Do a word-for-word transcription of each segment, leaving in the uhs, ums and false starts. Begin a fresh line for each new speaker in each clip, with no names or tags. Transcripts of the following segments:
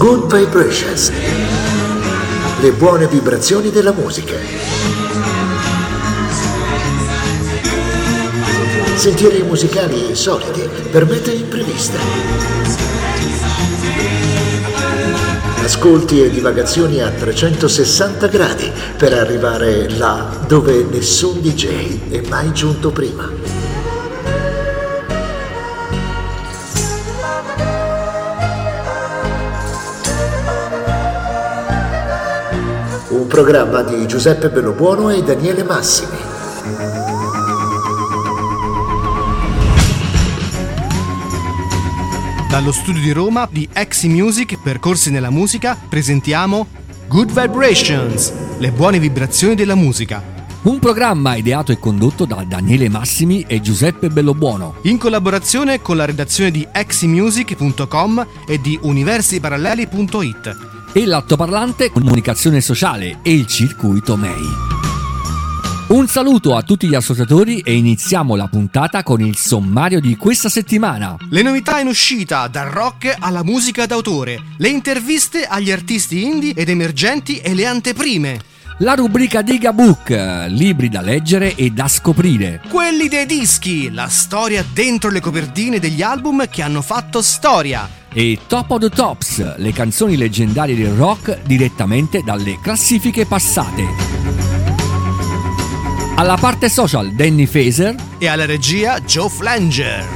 Good Vibrations, le buone vibrazioni della musica. Sentieri musicali insoliti per mete impreviste. Ascolti e divagazioni a trecentosessanta gradi per arrivare là dove nessun D J è mai giunto prima. Un programma di Giuseppe Bellobuono e Daniele Massimi.
Dallo studio di Roma di Exi Music Percorsi nella musica presentiamo Good Vibrations, le buone vibrazioni della musica.
Un programma ideato e condotto da Daniele Massimi e Giuseppe Bellobuono,
in collaborazione con la redazione di exi music punto com e di universi paralleli punto it.
E l'altoparlante Comunicazione Sociale e il circuito M E I. Un saluto a tutti gli ascoltatori e iniziamo la puntata con il sommario di questa settimana.
Le novità in uscita, dal rock alla musica d'autore, le interviste agli artisti indie ed emergenti e le anteprime.
La rubrica Diga Book, libri da leggere e da scoprire.
Quelli dei dischi, la storia dentro le copertine degli album che hanno fatto storia.
E Top of the Tops, le canzoni leggendarie del rock direttamente dalle classifiche passate. Alla parte social Danny Faeser
e alla regia Joe Flanger.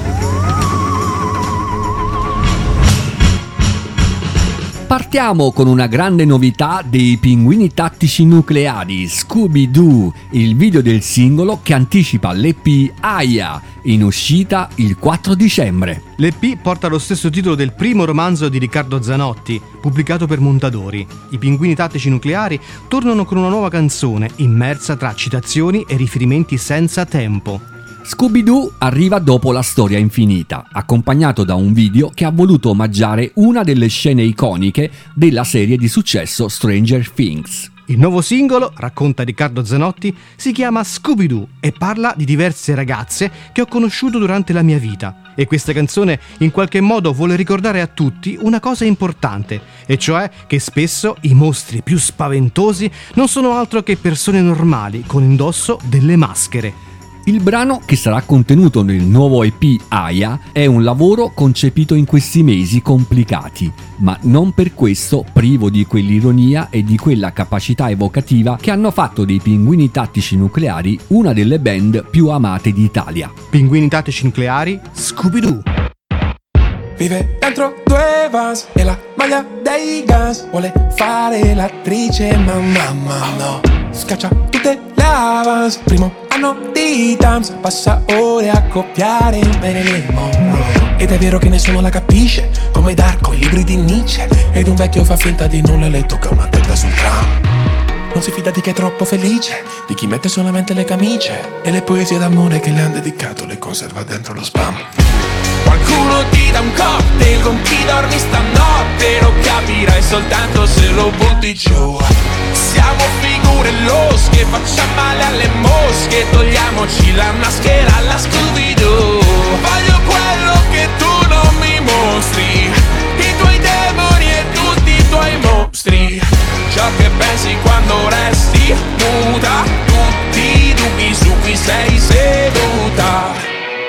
Partiamo con una grande novità dei Pinguini Tattici Nucleari, Scooby-Doo, il video del singolo che anticipa l'E P Aya, in uscita il quattro dicembre.
L'E P porta lo stesso titolo del primo romanzo di Riccardo Zanotti, pubblicato per Mondadori. I Pinguini Tattici Nucleari tornano con una nuova canzone, immersa tra citazioni e riferimenti senza tempo.
Scooby-Doo arriva dopo La storia infinita, accompagnato da un video che ha voluto omaggiare una delle scene iconiche della serie di successo Stranger Things.
Il nuovo singolo, racconta Riccardo Zanotti, si chiama Scooby-Doo e parla di diverse ragazze che ho conosciuto durante la mia vita. E questa canzone in qualche modo vuole ricordare a tutti una cosa importante, e cioè che spesso i mostri più spaventosi non sono altro che persone normali con indosso delle maschere.
Il brano, che sarà contenuto nel nuovo E P Aya, è un lavoro concepito in questi mesi complicati, ma non per questo privo di quell'ironia e di quella capacità evocativa che hanno fatto dei Pinguini Tattici Nucleari una delle band più amate d'Italia.
Pinguini Tattici Nucleari, Scooby-Doo.
Vive dentro due Vans e la maglia dei Guns, vuole fare l'attrice ma mamma no, scaccia tutte le Avans, primo anno di Dams, passa ore a copiare Marilyn Monroe. Ed è vero che nessuno la capisce, come Darko, i libri di Nietzsche, ed un vecchio fa finta di nulla e le tocca una tenda sul tram. Non si fida di chi è troppo felice, di chi mette solamente le camicie, e le poesie d'amore che le han dedicato le conserva dentro lo spam. Qualcuno ti dà un cocktail con chi dormi stanotte, lo capirai soltanto se lo butti giù. Siamo figure losche, facciamo male alle mosche, togliamoci la maschera alla Scooby-Doo. Voglio quello che tu non mi mostri, i tuoi demoni e tutti i tuoi mostri, ciò che pensi quando resti muta, tutti i dubbi su cui sei seduta.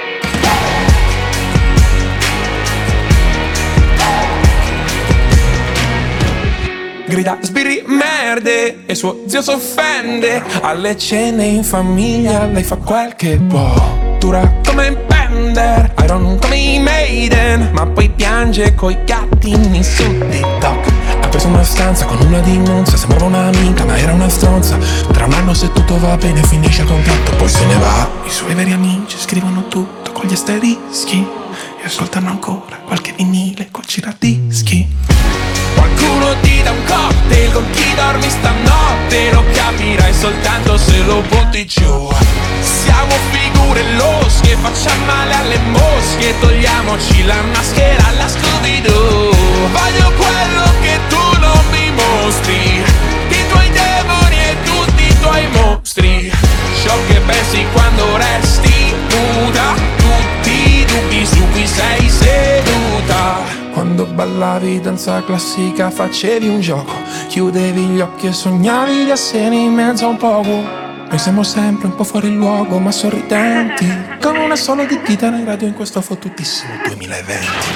Grida sbirri merde e suo zio s'offende. Alle cene in famiglia lei fa quel che può, dura come Bender, Iron come i Maiden, ma poi piange coi gattini su TikTok. Ha preso una stanza con una dimonza, sembrava un'amica ma era una stronza. Tra un anno se tutto va bene finisce il contratto, poi se ne va. I suoi veri amici scrivono tutto con gli asterischi e ascoltano ancora qualche vinile col giradischi. Qualcuno ti dà un cocktail con chi dormi stanotte, lo capirai soltanto se lo butti giù. Siamo figure losche, facciamo male alle mosche, togliamoci la maschera alla Scooby-Doo. Voglio quello che tu non mi mostri, i tuoi demoni e tutti i tuoi mostri, ciò che pensi quando resti nuda, tutti i dubbi su cui sei seduta. Quando balla Ballavi danza classica, facevi un gioco, chiudevi gli occhi e sognavi di essere in mezzo a un poco. Noi siamo sempre un po' fuori luogo ma sorridenti, con una sola di chitarra in radio in questo fottutissimo duemilaventi.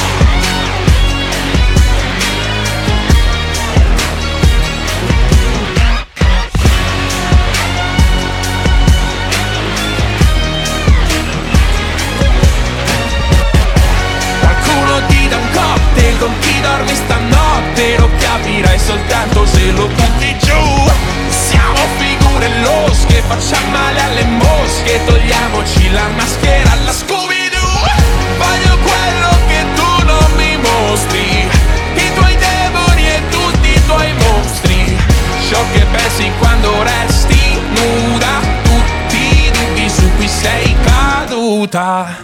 Con chi dormi stanotte lo capirai soltanto se lo butti giù. Siamo figure losche, facciamo male alle mosche, togliamoci la maschera alla Scooby-Doo. Voglio quello che tu non mi mostri, i tuoi demoni e tutti i tuoi mostri. Ciò che pensi quando resti nuda, tutti i dubbi su cui sei caduta.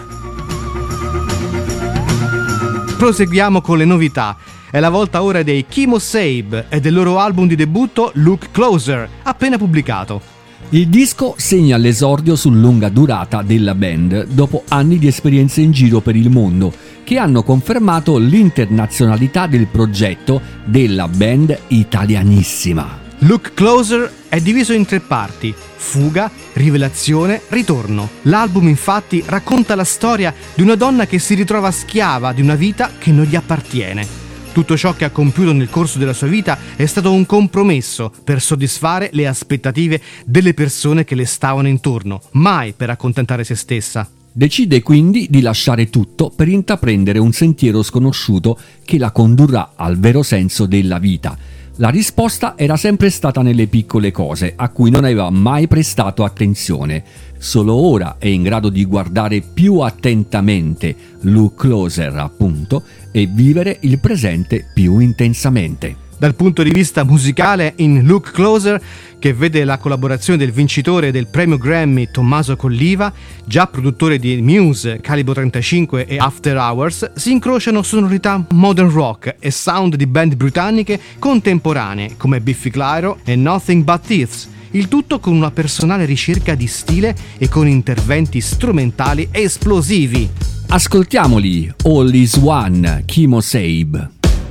Proseguiamo con le novità. È la volta ora dei Chemosave e del loro album di debutto Look Closer, appena pubblicato.
Il disco segna l'esordio su lunga durata della band dopo anni di esperienze in giro per il mondo, che hanno confermato l'internazionalità del progetto della band italianissima.
Look Closer è diviso in tre parti: fuga, rivelazione, ritorno. L'album infatti racconta la storia di una donna che si ritrova schiava di una vita che non gli appartiene. Tutto ciò che ha compiuto nel corso della sua vita è stato un compromesso per soddisfare le aspettative delle persone che le stavano intorno, mai per accontentare se stessa.
Decide quindi di lasciare tutto per intraprendere un sentiero sconosciuto che la condurrà al vero senso della vita. La risposta era sempre stata nelle piccole cose, a cui non aveva mai prestato attenzione. Solo ora è in grado di guardare più attentamente, look closer appunto, e vivere il presente più intensamente.
Dal punto di vista musicale, in Look Closer, che vede la collaborazione del vincitore del premio Grammy Tommaso Colliva, già produttore di Muse, Calibro trentacinque e After Hours, si incrociano sonorità modern rock e sound di band britanniche contemporanee come Biffy Clyro e Nothing But Thieves, il tutto con una personale ricerca di stile e con interventi strumentali esplosivi.
Ascoltiamoli, All Is One, Chemosave.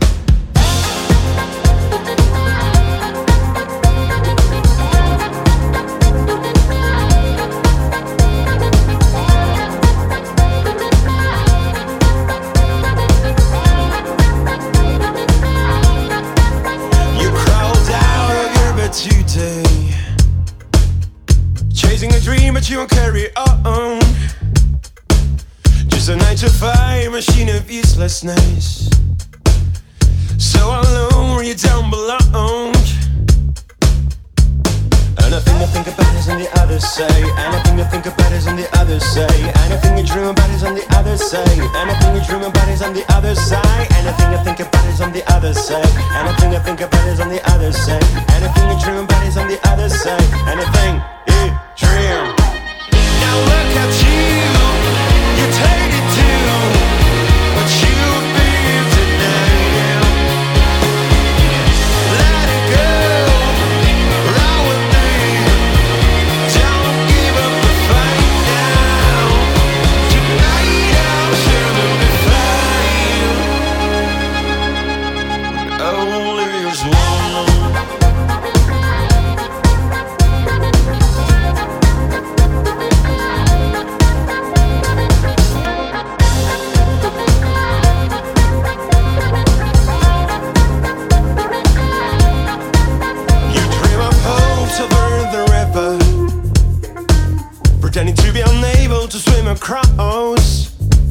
You won't carry on. Just a nine to five machine of uselessness. So alone where you don't belong. Anything you think about is on the other side. Anything you think about is on the other side. Anything you dream about is on the other side. Anything you dream about is on the other side. Anything you think about is on the other side. Anything you think about is on the other side. Anything you dream about is on the other side. Anything you dream. Now look at you, you take it to what you feel today. Let it go, run with me. Don't give up the fight now. Tonight I'm sure we'll be fine. Only is one. Pretending to be unable to swim across.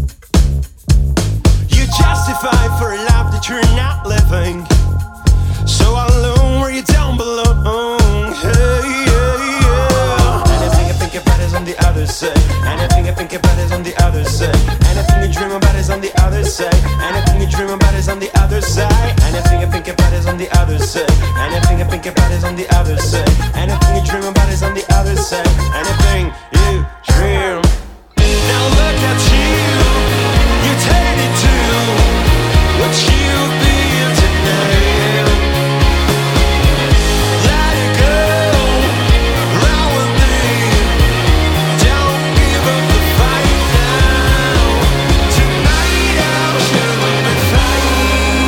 You justify for a life that you're not living. So alone where you don't belong. Hey, yeah, yeah. Anything you think about is on the other side. Anything you think about is on the other side. Anything you dream about is on the other side. Anything you dream about is on the other side. Anything you think about is on the other side. Anything you think about is on the other side. Anything you dream about is on the other side. Anything you dream. Now look at you, you take it to what you feel today. Let it go, run with me. Don't give up the fight now. Tonight I'm sure we'll be fine.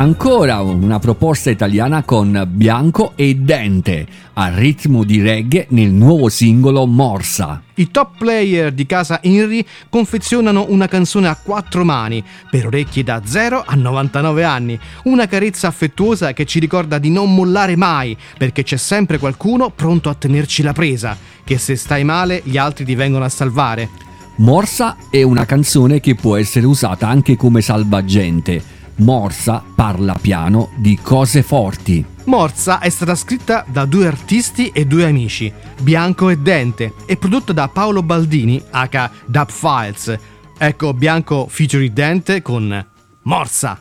Ancora una proposta italiana con Bianco e Dente, a ritmo di reggae nel nuovo singolo Morsa.
I top player di casa Inri confezionano una canzone a quattro mani, per orecchie da zero a novantanove anni, una carezza affettuosa che ci ricorda di non mollare mai, perché c'è sempre qualcuno pronto a tenerci la presa, che se stai male gli altri ti vengono a salvare.
Morsa è una canzone che può essere usata anche come salvagente. Morsa parla piano di cose forti.
Morsa è stata scritta da due artisti e due amici, Bianco e Dente, e prodotta da Paolo Baldini, aka Dub Files. Ecco Bianco featuring Dente con Morsa.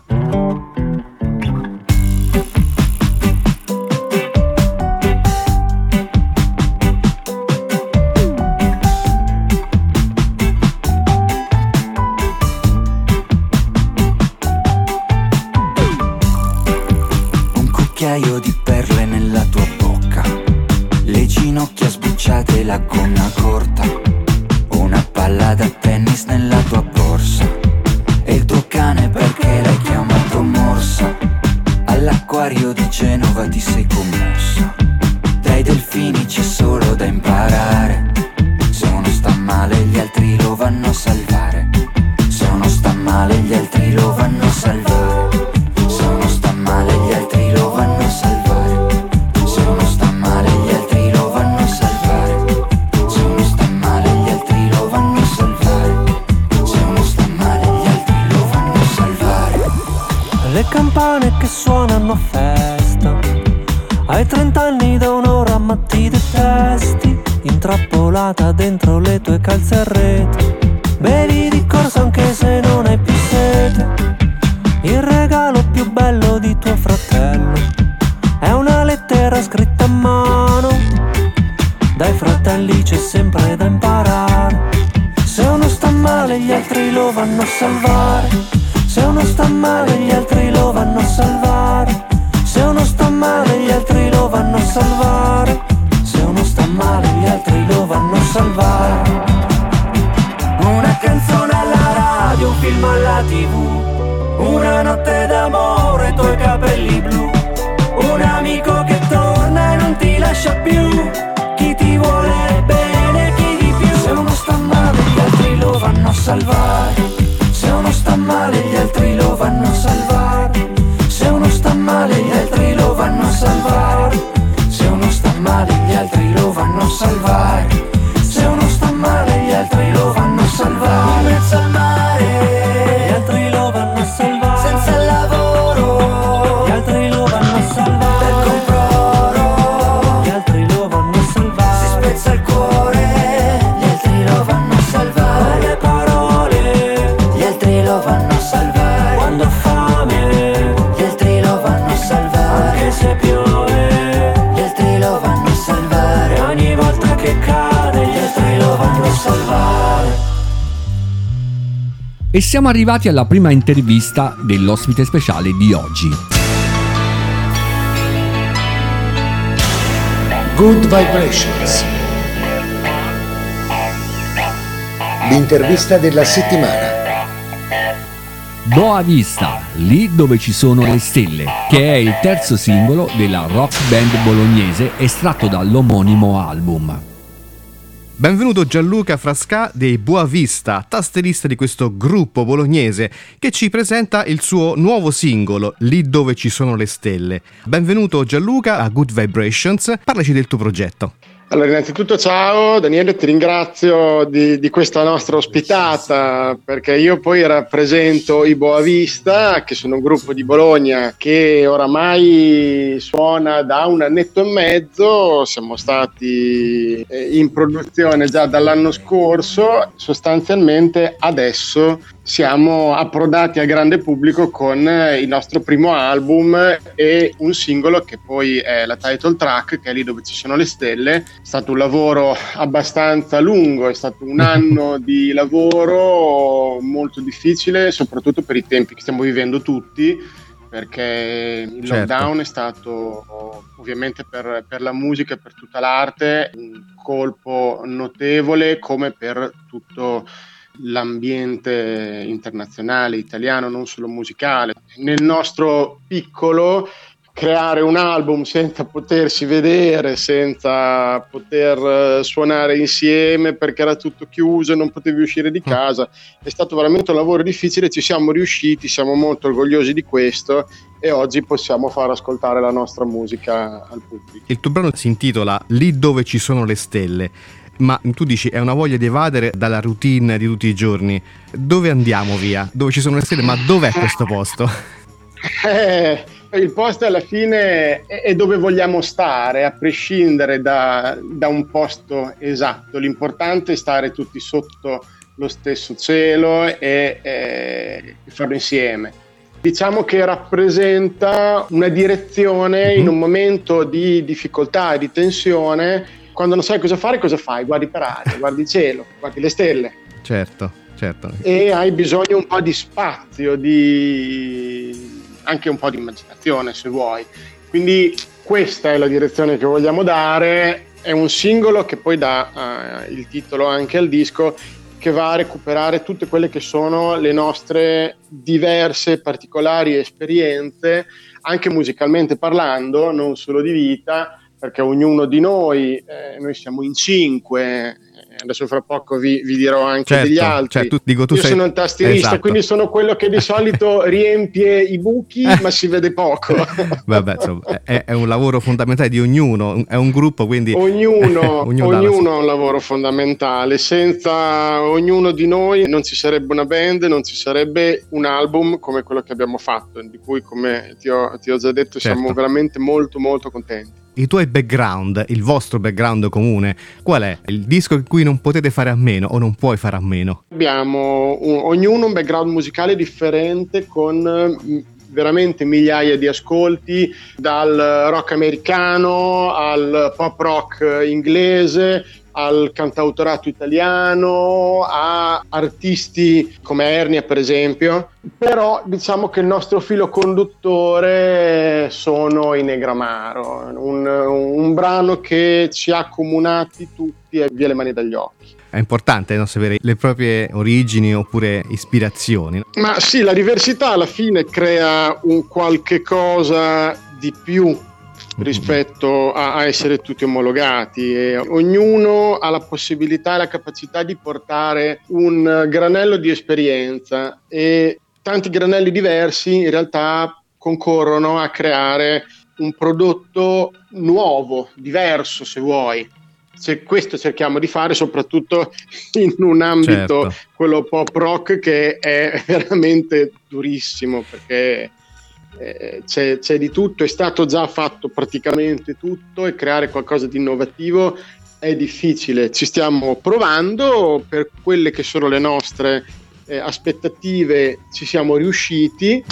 Di perle nella tua bocca, le ginocchia sbucciate, la gonna corta, una palla da tennis nella tua borsa, e il tuo cane perché l'hai chiamato Morsa. All'acquario di Genova ti sei commossa, dai delfini c'è solo da imparare. Se uno sta male gli altri lo vanno a salvare, se uno sta male gli altri lo vanno a salvare, se uno sta male gli altri lo vanno a salvare, se uno sta male gli altri lo vanno a salvare, se uno sta male gli altri lo vanno a salvare, se uno sta male gli altri lo vanno a salvare.
Le campane che suonano a festa, hai trent'anni da un'ora ma ti detesti, intrappolata dentro le tue calze a rete, bevi di corsa anche se non hai più sete. Il regalo più bello di tuo fratello è una lettera scritta a mano, dai fratelli c'è sempre da imparare. Se uno sta male gli altri lo vanno a salvare, se uno sta male gli altri lo vanno a salvare, se uno sta male gli altri lo vanno a salvare, se uno sta male gli altri lo vanno a salvare. Una canzone alla radio, un film alla tivù, una notte d'amore, i tuoi capelli blu, un amico che torna e non ti lascia più, chi ti vuole bene, chi di più. Se uno sta male gli altri lo vanno a salvare, se uno sta male gli altri lo vanno a salvare, se uno sta male gli altri lo vanno a salvare, se uno sta male gli altri lo vanno a salvare, se uno sta male gli altri lo vanno a salvare. In mezzo al mare gli altri lo vanno a salvare, senza lavoro gli altri lo vanno a salvare, per comproro gli altri lo vanno a salvare, si spezza il cuore gli altri lo vanno a salvare, con le parole gli altri lo vanno a salvare, quando ho fame gli altri lo vanno a salvare, anche se piove gli altri lo vanno a salvare, ogni volta che cade gli altri lo vanno a salvare.
E siamo arrivati alla prima intervista dell'ospite speciale di oggi.
Good Vibrations. L'intervista della settimana.
Boa Vista, lì dove ci sono le stelle, che è il terzo singolo della rock band bolognese estratto dall'omonimo album.
Benvenuto Gianluca Frasca dei Boa Vista, tastierista di questo gruppo bolognese che ci presenta il suo nuovo singolo, Lì dove ci sono le stelle. Benvenuto Gianluca a Good Vibrations, parlaci del tuo progetto.
Allora, innanzitutto ciao Daniele, ti ringrazio di, di questa nostra ospitata, perché io poi rappresento i Boa Vista, che sono un gruppo di Bologna che oramai suona da un annetto e mezzo. Siamo stati in produzione già dall'anno scorso, sostanzialmente adesso siamo approdati al grande pubblico con il nostro primo album e un singolo che poi è la title track, che è Lì dove ci sono le stelle. È stato un lavoro abbastanza lungo, è stato un anno di lavoro molto difficile, soprattutto per i tempi che stiamo vivendo tutti, perché il
certo.
lockdown è stato ovviamente per, per la musica e per tutta l'arte un colpo notevole, come per tutto l'ambiente internazionale, italiano, non solo musicale. Nel nostro piccolo, creare un album senza potersi vedere, senza poter suonare insieme perché era tutto chiuso e non potevi uscire di casa, è stato veramente un lavoro difficile. Ci siamo riusciti, siamo molto orgogliosi di questo e oggi possiamo far ascoltare la nostra musica al pubblico.
Il tuo brano si intitola Lì dove ci sono le stelle, ma tu dici è una voglia di evadere dalla routine di tutti i giorni. Dove andiamo via? Dove ci sono le stelle, ma dov'è questo posto?
Eh, il posto alla fine è, è dove vogliamo stare, a prescindere da, da un posto esatto. L'importante è stare tutti sotto lo stesso cielo e, e farlo insieme. Diciamo che rappresenta una direzione mm-hmm. in un momento di difficoltà e di tensione. Quando non sai cosa fare, cosa fai? Guardi per aria, guardi il cielo, guardi le stelle.
Certo, certo.
E hai bisogno un po' di spazio, di anche un po' di immaginazione, se vuoi. Quindi questa è la direzione che vogliamo dare. È un singolo che poi dà uh, il titolo anche al disco, che va a recuperare tutte quelle che sono le nostre diverse, particolari esperienze, anche musicalmente parlando, non solo di vita, perché ognuno di noi, eh, noi siamo in cinque, adesso fra poco vi, vi dirò anche
certo,
degli altri.
Cioè, tu, dico, tu
Io
sei...
sono il tastierista,
esatto.
Quindi sono quello che di solito riempie i buchi, ma si vede poco.
Vabbè, insomma, è, è un lavoro fondamentale di ognuno, è un gruppo, quindi
ognuno,
ognuno,
ognuno ha un lavoro fondamentale. Senza ognuno di noi non ci sarebbe una band, non ci sarebbe un album come quello che abbiamo fatto, di cui, come ti ho, ti ho già detto,
certo.
siamo veramente molto molto contenti.
I tuoi background, il vostro background comune, qual è? Il disco in cui non potete fare a meno o non puoi fare a meno?
Abbiamo un, ognuno un background musicale differente, con veramente migliaia di ascolti, dal rock americano al pop rock inglese, al cantautorato italiano, a artisti come Ernia per esempio. Però diciamo che il nostro filo conduttore sono i Negramaro, un, un brano che ci ha accomunati tutti e via le mani dagli occhi.
È importante, no, sapere le proprie origini oppure ispirazioni.
Ma sì, la diversità alla fine crea un qualche cosa di più rispetto a, a essere tutti omologati, e ognuno ha la possibilità e la capacità di portare un granello di esperienza, e tanti granelli diversi in realtà concorrono a creare un prodotto nuovo, diverso se vuoi. Se questo cerchiamo di fare, soprattutto in un ambito, certo. quello pop rock, che è veramente durissimo, perché Eh, c'è, c'è di tutto, è stato già fatto praticamente tutto, e creare qualcosa di innovativo è difficile. Ci stiamo provando, per quelle che sono le nostre eh, aspettative ci siamo riusciti,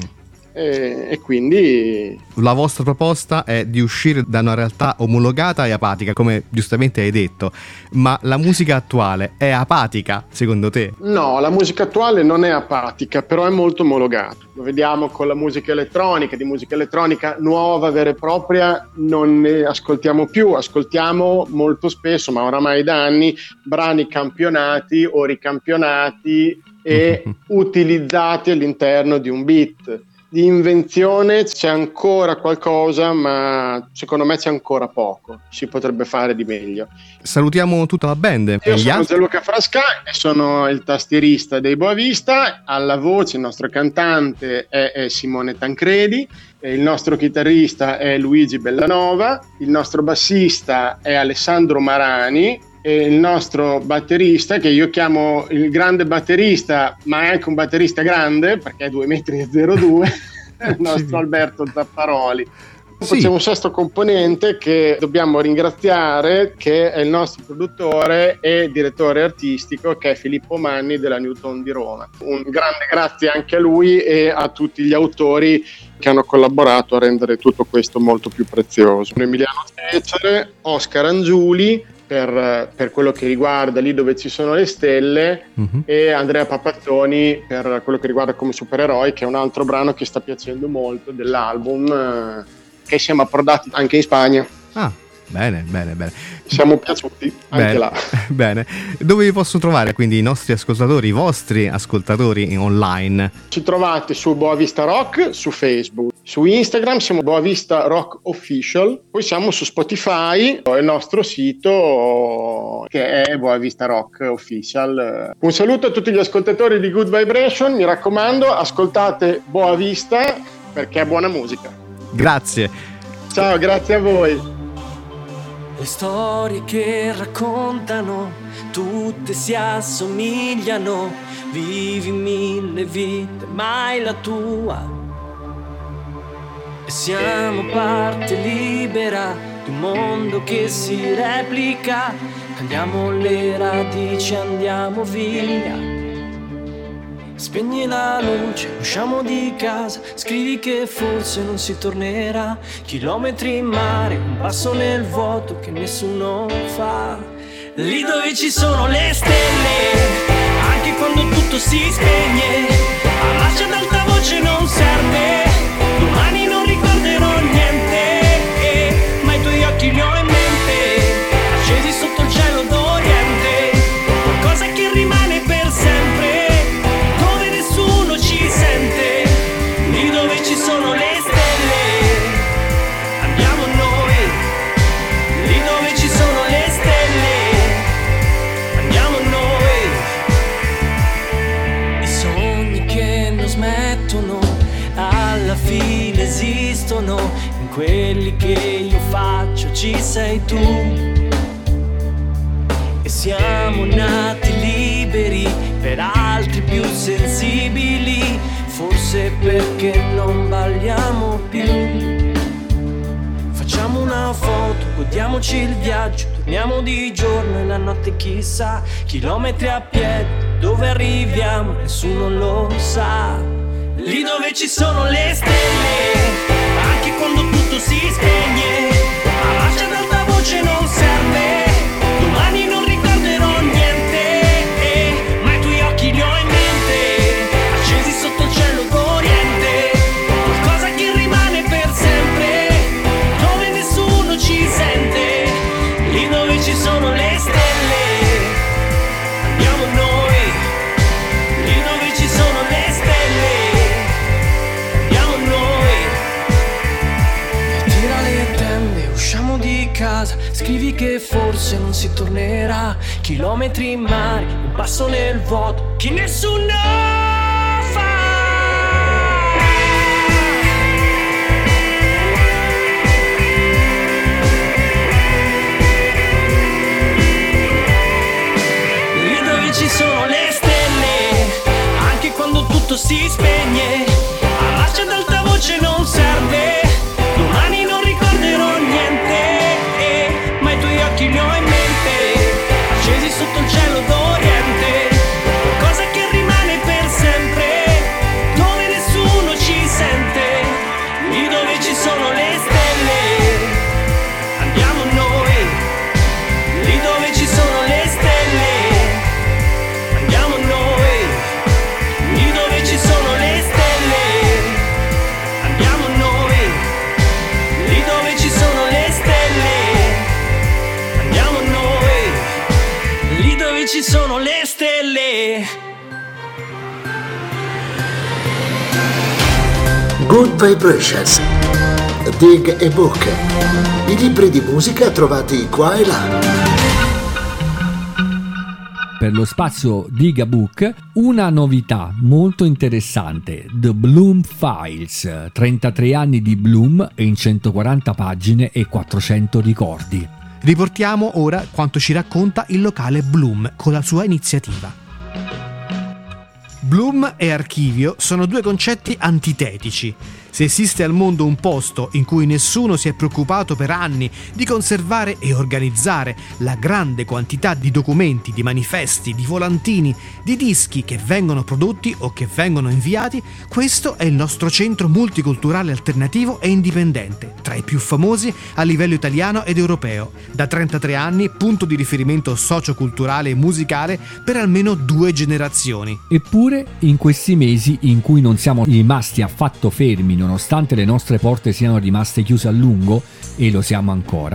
eh, e quindi
la vostra proposta è di uscire da una realtà omologata e apatica, come giustamente hai detto, ma la musica attuale è apatica secondo te?
No, la musica attuale non è apatica, però è molto omologata. Lo vediamo con la musica elettronica. Di musica elettronica nuova, vera e propria, non ne ascoltiamo più. Ascoltiamo molto spesso, ma oramai da anni, brani campionati o ricampionati e utilizzati all'interno di un beat. Di invenzione c'è ancora qualcosa, ma secondo me c'è ancora poco. Si potrebbe fare di meglio.
Salutiamo tutta la band.
Io sono
altri?
Gianluca Frasca e sono il tastierista dei Boavista. Alla voce il nostro cantante è, è Simone Tancredi, e il nostro chitarrista è Luigi Bellanova, il nostro bassista è Alessandro Marani, e il nostro batterista, che io chiamo il grande batterista, ma è anche un batterista grande perché è due metri e zero due, il nostro sì. Alberto Zapparoli. Poi c'è un sesto componente che dobbiamo ringraziare, che è il nostro produttore e direttore artistico, che è Filippo Manni della Newton di Roma. Un grande grazie anche a lui e a tutti gli autori che hanno collaborato a rendere tutto questo molto più prezioso. Emiliano Cecere, Oscar Angiuli per, per quello che riguarda Lì dove ci sono le stelle, uh-huh. e Andrea Papazzoni per quello che riguarda Come supereroi, che è un altro brano che sta piacendo molto dell'album, eh, che siamo approdati anche in Spagna.
Ah, Bene, bene, bene.
Siamo piaciuti anche
bene,
là.
Bene. Dove vi posso trovare quindi i nostri ascoltatori, i vostri ascoltatori online?
Ci trovate su Boavista Rock su Facebook, su Instagram siamo Boavista Rock Official, poi siamo su Spotify, il nostro sito che è Boavista Rock Official. Un saluto a tutti gli ascoltatori di Good Vibration, mi raccomando, ascoltate Boavista perché è buona musica.
Grazie.
Ciao, grazie a voi.
Le storie che raccontano, tutte si assomigliano, vivi mille vite, mai la tua. E siamo parte libera di un mondo che si replica, cambiamo le radici, andiamo via. Spegni la luce, usciamo di casa, scrivi che forse non si tornerà. Chilometri in mare, un passo nel vuoto che nessuno fa. Lì dove ci sono le stelle, anche quando tutto si spegne, abbraccia ad alta voce non serve, domani non ricorderò niente, ma i tuoi occhi li ho in mente, accesi sotto il cielo d'Oriente, qualcosa che rimane per sempre. Ci sente, lì dove ci sono le stelle, andiamo noi, lì dove ci sono le stelle, andiamo noi. I sogni che non smettono, alla fine esistono, in quelli che io faccio ci sei tu. E siamo nati liberi, per altri più sensibili, forse perché non balliamo più. Facciamo una foto, godiamoci il viaggio, torniamo di giorno e la notte chissà, chilometri a piedi, dove arriviamo nessuno lo sa. Lì dove ci sono le stelle, anche quando tutto si spegne, abbraccia ad alta voce non serve, domani non ricorderò niente, ma i tuoi occhi li ho in mente, accesi sotto il cielo d'Oriente, qualcosa che rimane per sempre, dove nessuno ci sente, lì dove ci sono le stelle, andiamo noi, lì dove ci sono le stelle, andiamo noi. Tira le tende, usciamo di casa, scrivi che forse non si tornerà, chilometri in mare, un passo nel vuoto che nessuno fa. Lì dove ci sono le stelle, anche quando tutto si spegne, abbraccia ad alta voce non serve, domani non ricorderò niente, ma i tuoi occhi li ho in mente, accesi sotto il cielo d'Oriente, qualcosa che rimane per sempre, dove nessuno ci sente, lì dove ci sono le stelle, andiamo noi, lì dove ci sono le stelle, andiamo noi, lì dove ci sono le stelle, andiamo noi, lì dove ci sono le stelle, andiamo noi, lì dove ci sono le stelle.
Good Vibrations, Dig e Book, i libri di musica trovati qua e là.
Per lo spazio Digabook una novità molto interessante, The Bloom Files, trentatré anni di Bloom in centoquaranta pagine e quattrocento ricordi.
Riportiamo ora quanto ci racconta il locale Bloom con la sua iniziativa. Bloom e archivio sono due concetti antitetici. Se esiste al mondo un posto in cui nessuno si è preoccupato per anni di conservare e organizzare la grande quantità di documenti, di manifesti, di volantini, di dischi che vengono prodotti o che vengono inviati, questo è il nostro centro multiculturale alternativo e indipendente, tra i più famosi a livello italiano ed europeo. Da trentatré anni, punto di riferimento socioculturale e musicale per almeno due generazioni.
Eppure, in questi mesi in cui non siamo rimasti affatto fermi, nonostante le nostre porte siano rimaste chiuse a lungo, e lo siamo ancora,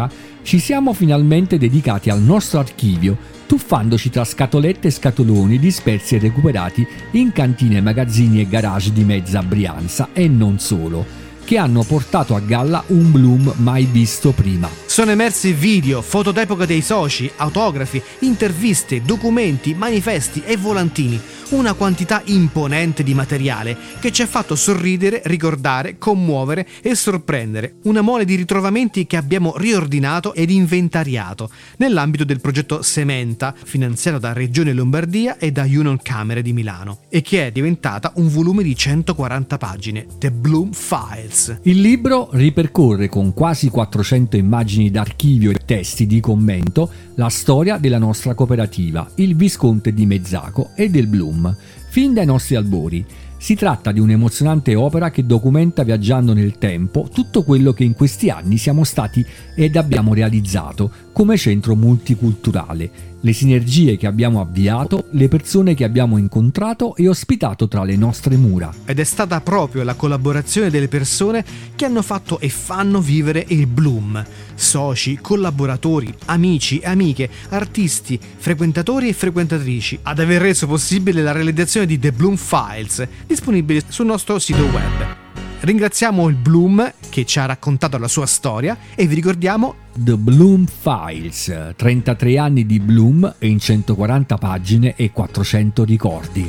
ci siamo finalmente dedicati al nostro archivio, tuffandoci tra scatolette e scatoloni dispersi e recuperati in cantine, magazzini e garage di mezza Brianza e non solo, che hanno portato a galla un Bloom mai visto prima.
Sono emersi video, foto d'epoca dei soci, autografi, interviste, documenti, manifesti e volantini. Una quantità imponente di materiale che ci ha fatto sorridere, ricordare, commuovere e sorprendere. Una mole di ritrovamenti che abbiamo riordinato ed inventariato nell'ambito del progetto Sementa, finanziato da Regione Lombardia e da Union Camere di Milano, e che è diventata un volume di centoquaranta pagine, The Bloom Files.
Il libro ripercorre con quasi quattrocento immagini d'archivio e testi di commento la storia della nostra cooperativa, il Visconte di Mezzaco e del Bloom, fin dai nostri albori. Si tratta di un'emozionante opera che documenta, viaggiando nel tempo, tutto quello che in questi anni siamo stati ed abbiamo realizzato come centro multiculturale, le sinergie che abbiamo avviato, le persone che abbiamo incontrato e ospitato tra le nostre mura.
Ed è stata proprio la collaborazione delle persone che hanno fatto e fanno vivere il Bloom. Soci, collaboratori, amici e amiche, artisti, frequentatori e frequentatrici, ad aver reso possibile la realizzazione di The Bloom Files, disponibile sul nostro sito web. Ringraziamo il Bloom che ci ha raccontato la sua storia e vi ricordiamo
The Bloom Files, trentatré anni di Bloom in centoquaranta pagine e quattrocento ricordi.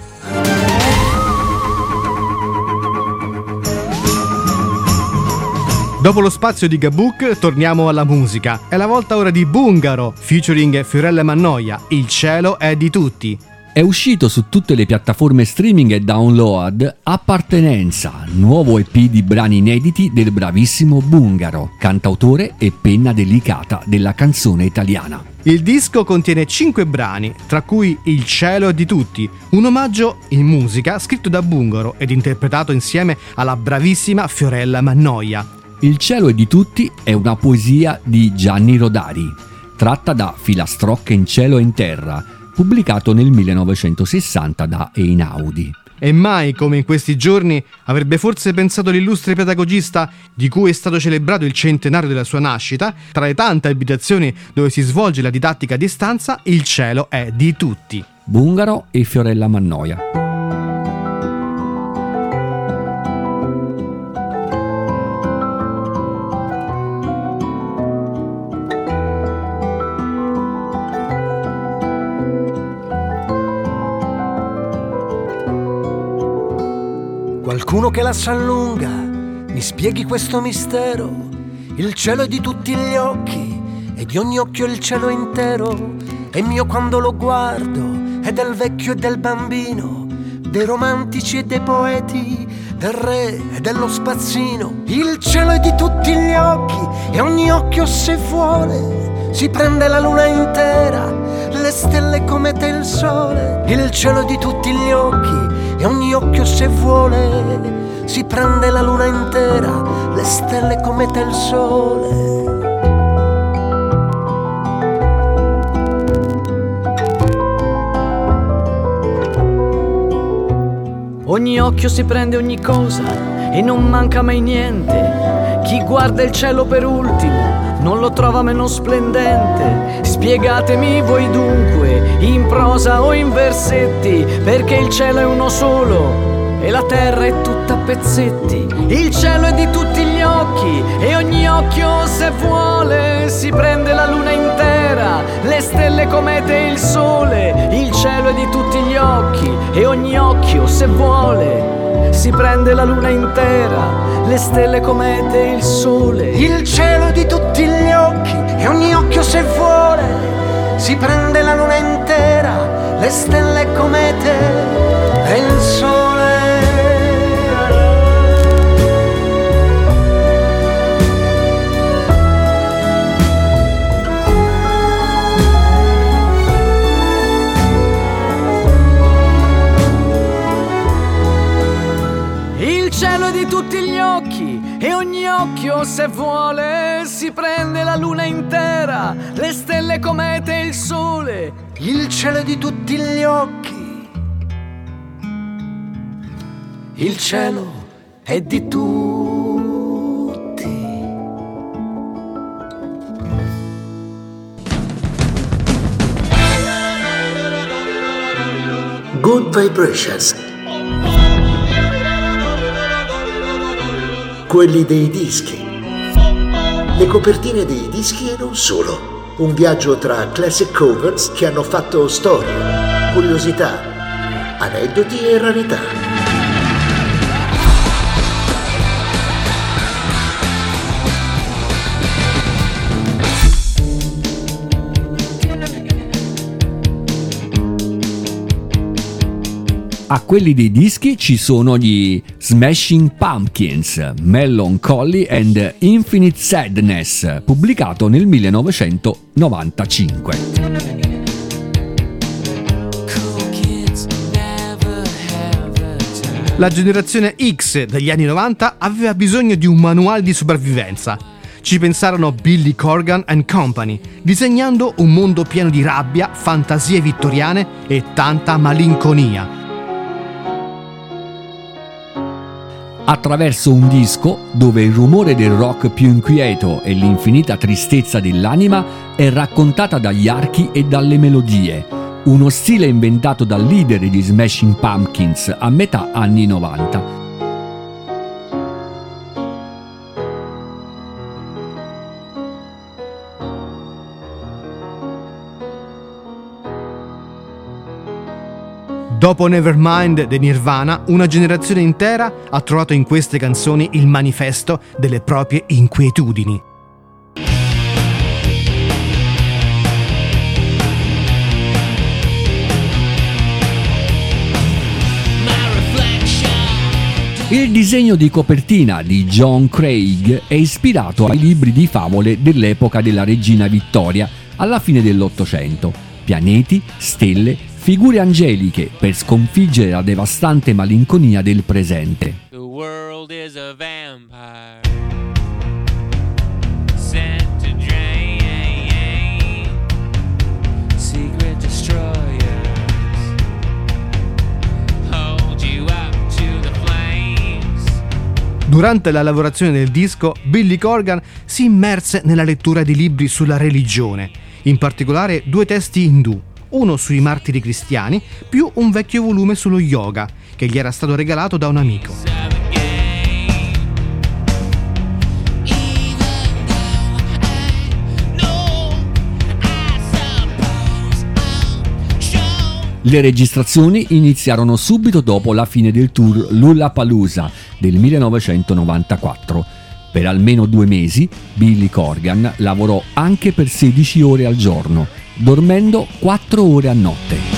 Dopo lo spazio di Gabuk torniamo alla musica. È la volta ora di Bungaro, featuring Fiorella Mannoia, Il cielo è di tutti.
È uscito su tutte le piattaforme streaming e download Appartenenza, nuovo E P di brani inediti del bravissimo Bungaro, cantautore e penna delicata della canzone italiana.
Il disco contiene cinque brani, tra cui Il cielo è di tutti, un omaggio in musica scritto da Bungaro ed interpretato insieme alla bravissima Fiorella Mannoia.
Il cielo è di tutti è una poesia di Gianni Rodari, tratta da Filastrocche in cielo e in terra, pubblicato nel millenovecentosessanta da Einaudi.
E mai come in questi giorni avrebbe forse pensato l'illustre pedagogista di cui è stato celebrato il centenario della sua nascita, tra le tante abitazioni dove si svolge la didattica a distanza, il cielo è di tutti.
Bungaro e Fiorella Mannoia.
Qualcuno che la sa lunga, mi spieghi questo mistero. Il cielo è di tutti gli occhi e di ogni occhio il cielo intero. È mio quando lo guardo, è del vecchio e del bambino, dei romantici e dei poeti, del re e dello spazzino. Il cielo è di tutti gli occhi e ogni occhio, se vuole, si prende la luna intera, le stelle, comete e il sole. Il cielo è di tutti gli occhi e ogni occhio, se vuole, si prende la luna intera, le stelle, comete e il sole.
Ogni occhio si prende ogni cosa e non manca mai niente. Chi guarda il cielo per ultimo non lo trova meno splendente. Spiegatemi voi dunque, in prosa o in versetti, perché il cielo è uno solo e la terra è tutta a pezzetti. Il cielo è di tutti gli occhi e ogni occhio, se vuole, si prende la luna intera, le stelle, comete e il sole. Il cielo è di tutti gli occhi e ogni occhio, se vuole, si prende la luna intera, le stelle, comete e il sole.
Il cielo è di tutti gli occhi e ogni occhio, se vuole, si prende la luna intera, le stelle, comete e il sole.
Il cielo è di tutti gli occhi e ogni occhio, se vuole, si prende la luna intera, le stelle, comete e il sole.
Il cielo è di tutti gli occhi, il cielo è di tutti.
Good Vibrations. Quelli dei dischi. Le copertine dei dischi e non solo. Un viaggio tra classic covers che hanno fatto storia, curiosità, aneddoti e rarità.
A quelli dei dischi ci sono gli Smashing Pumpkins, Melancholy and Infinite Sadness, pubblicato nel millenovecentonovantacinque.
La generazione X degli anni novanta aveva bisogno di un manuale di sopravvivenza. Ci pensarono Billy Corgan and Company, disegnando un mondo pieno di rabbia, fantasie vittoriane e tanta malinconia.
Attraverso un disco dove il rumore del rock più inquieto e l'infinita tristezza dell'anima è raccontata dagli archi e dalle melodie, uno stile inventato dal leader degli Smashing Pumpkins a metà anni novanta.
Dopo Nevermind dei Nirvana, una generazione intera ha trovato in queste canzoni il manifesto delle proprie inquietudini.
Il disegno di copertina di John Craig è ispirato ai libri di favole dell'epoca della regina Vittoria, alla fine dell'Ottocento. Pianeti, stelle, figure angeliche per sconfiggere la devastante malinconia del presente.
The world is a vampire sent to drain secret destroyers hold you up to the flames.
Durante la lavorazione del disco, Billy Corgan si immerse nella lettura di libri sulla religione, in particolare due testi indù, uno sui martiri cristiani, più un vecchio volume sullo yoga che gli era stato regalato da un amico.
Le registrazioni iniziarono subito dopo la fine del tour Lollapalooza del millenovecentonovantaquattro. Per almeno due mesi Billy Corgan lavorò anche per sedici ore al giorno, dormendo quattro ore a notte.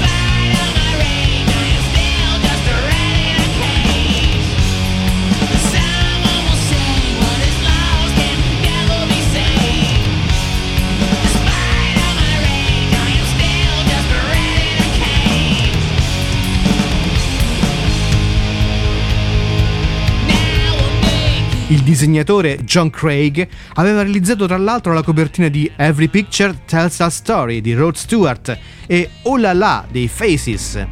Il disegnatore John Craig aveva realizzato tra l'altro la copertina di Every Picture Tells a Story di Rod Stewart e Oh La La dei Faces.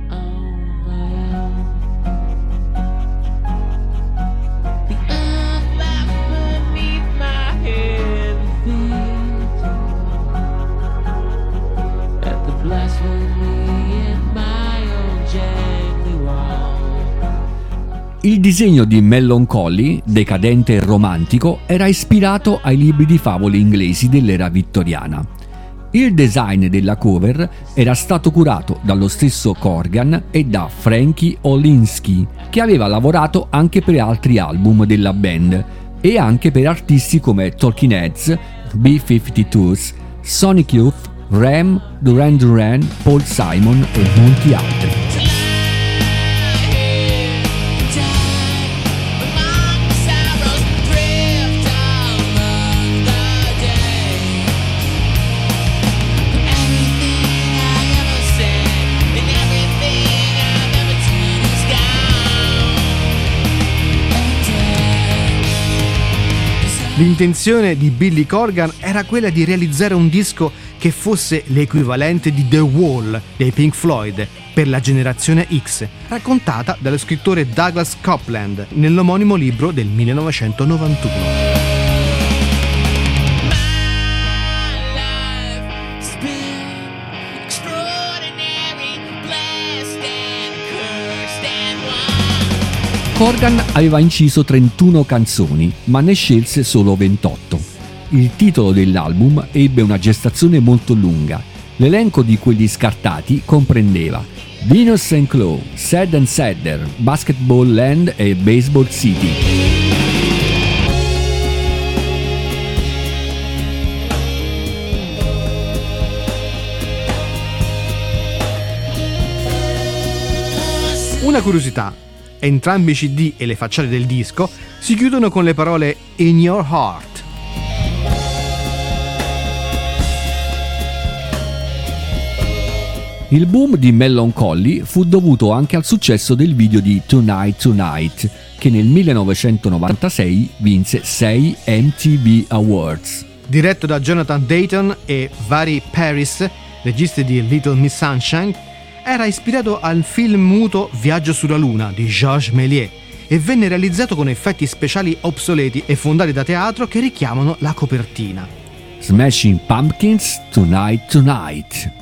Il disegno di Melancholy, decadente e romantico, era ispirato ai libri di favole inglesi dell'era vittoriana. Il design della cover era stato curato dallo stesso Corgan e da Frankie Olinsky, che aveva lavorato anche per altri album della band e anche per artisti come Talking Heads, B cinquantadue, Sonic Youth, Ram, Duran Duran, Paul Simon e molti altri.
L'intenzione di Billy Corgan era quella di realizzare un disco che fosse l'equivalente di The Wall dei Pink Floyd per la generazione X, raccontata dallo scrittore Douglas Copeland nell'omonimo libro del millenovecentonovantuno.
Extraordinary, blessed
Corgan aveva inciso trentuno canzoni, ma ne scelse solo ventotto. Il titolo dell'album ebbe una gestazione molto lunga. L'elenco di quelli scartati comprendeva Venus and Chloe, Sad and Sadder, Basketball Land e Baseball City.
Una curiosità: entrambi i C D e le facciate del disco si chiudono con le parole In Your Heart.
Il boom di Melancholy fu dovuto anche al successo del video di Tonight Tonight, che nel millenovecentonovantasei vinse sei M T V Awards.
Diretto da Jonathan Dayton e Vari Paris, registi di Little Miss Sunshine, era ispirato al film muto Viaggio sulla Luna di Georges Méliès e venne realizzato con effetti speciali obsoleti e fondati da teatro che richiamano la copertina.
Smashing Pumpkins, Tonight Tonight.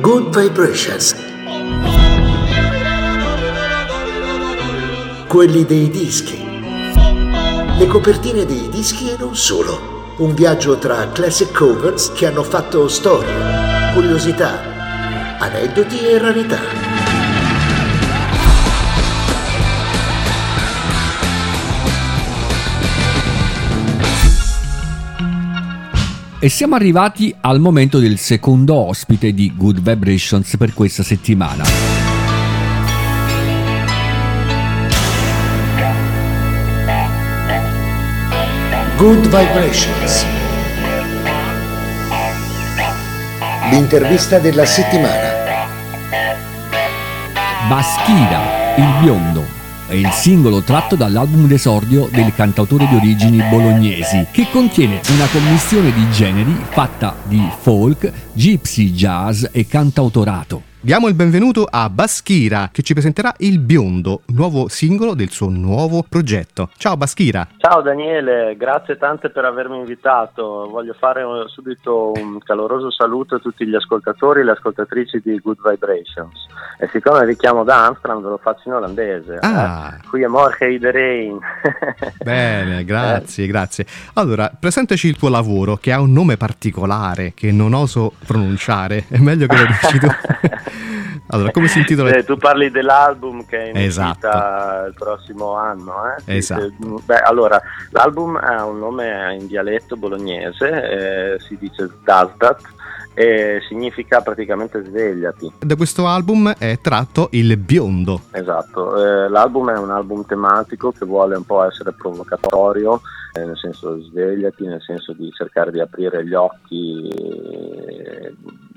Good Vibrations. Quelli dei dischi. Le copertine dei dischi e non solo. Un viaggio tra classic covers che hanno fatto storia, curiosità, aneddoti e rarità.
E siamo arrivati al momento del secondo ospite di Good Vibrations per questa settimana.
Good Vibrations. L'intervista della settimana.
Baschira, il biondo. È il singolo tratto dall'album d'esordio del cantautore di origini bolognesi, che contiene una commistione di generi fatta di folk, gypsy jazz e cantautorato.
Diamo il benvenuto a Baschira, che ci presenterà Il Biondo, nuovo singolo del suo nuovo progetto. Ciao Baschira.
Ciao Daniele, grazie tante per avermi invitato. Voglio fare subito un caloroso saluto a tutti gli ascoltatori e le ascoltatrici di Good Vibrations. E siccome vi chiamo da Amsterdam ve lo faccio in olandese.
Ah.
Eh? Qui è Morgen iedereen.
Bene, grazie, eh. grazie. Allora, presentaci il tuo lavoro, che ha un nome particolare che non oso pronunciare. È meglio che lo dici tu. Allora, come si intitola?
Eh, tu parli dell'album che è in
esatto.
uscita il prossimo anno, eh?
Esatto.
Beh, allora, l'album ha un nome in dialetto bolognese, eh, si dice Sdasdat, e significa praticamente svegliati.
Da questo album è tratto Il Biondo.
Esatto, eh, l'album è un album tematico che vuole un po' essere provocatorio, eh, nel senso svegliati, nel senso di cercare di aprire gli occhi, eh,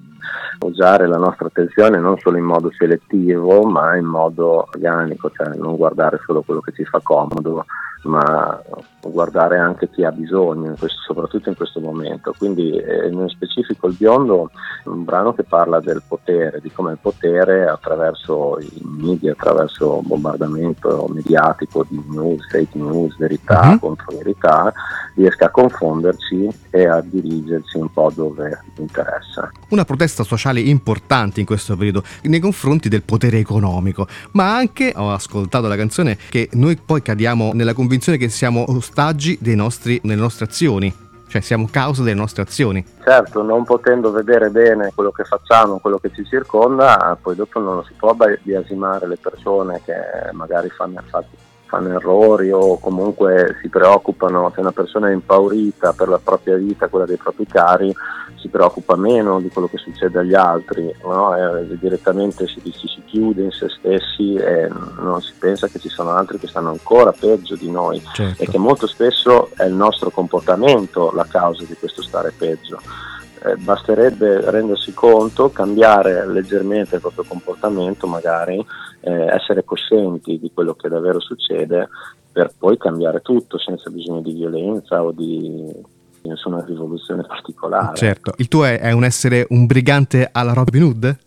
usare la nostra attenzione non solo in modo selettivo ma in modo organico, cioè non guardare solo quello che ci fa comodo ma guardare anche chi ha bisogno, in questo, soprattutto in questo momento. Quindi eh, nello specifico Il Biondo è un brano che parla del potere, di come il potere attraverso i media, attraverso il bombardamento mediatico di news, fake news, verità uh-huh. contro verità, riesca a confonderci e a dirigerci un po' dove interessa.
Una protesta sociale importante in questo periodo nei confronti del potere economico, ma anche, ho ascoltato la canzone, che noi poi cadiamo nella convinzione che siamo ostaggi dei nostri, delle nostre azioni, cioè siamo causa delle nostre azioni.
Certo, non potendo vedere bene quello che facciamo, quello che ci circonda, poi dopo non si può biasimare le persone che magari fanno, fanno errori o comunque si preoccupano. Se una persona è impaurita per la propria vita, quella dei propri cari, si preoccupa meno di quello che succede agli altri, no? E direttamente si, si, si chiude in se stessi e non si pensa che ci sono altri che stanno ancora peggio di noi, certo. E che molto spesso è il nostro comportamento la causa di questo stare peggio. Eh, basterebbe rendersi conto, cambiare leggermente il proprio comportamento, magari eh, essere coscienti di quello che davvero succede per poi cambiare tutto senza bisogno di violenza o di nessuna rivoluzione particolare.
Certo, il tuo è, è un essere un brigante alla Robin Hood?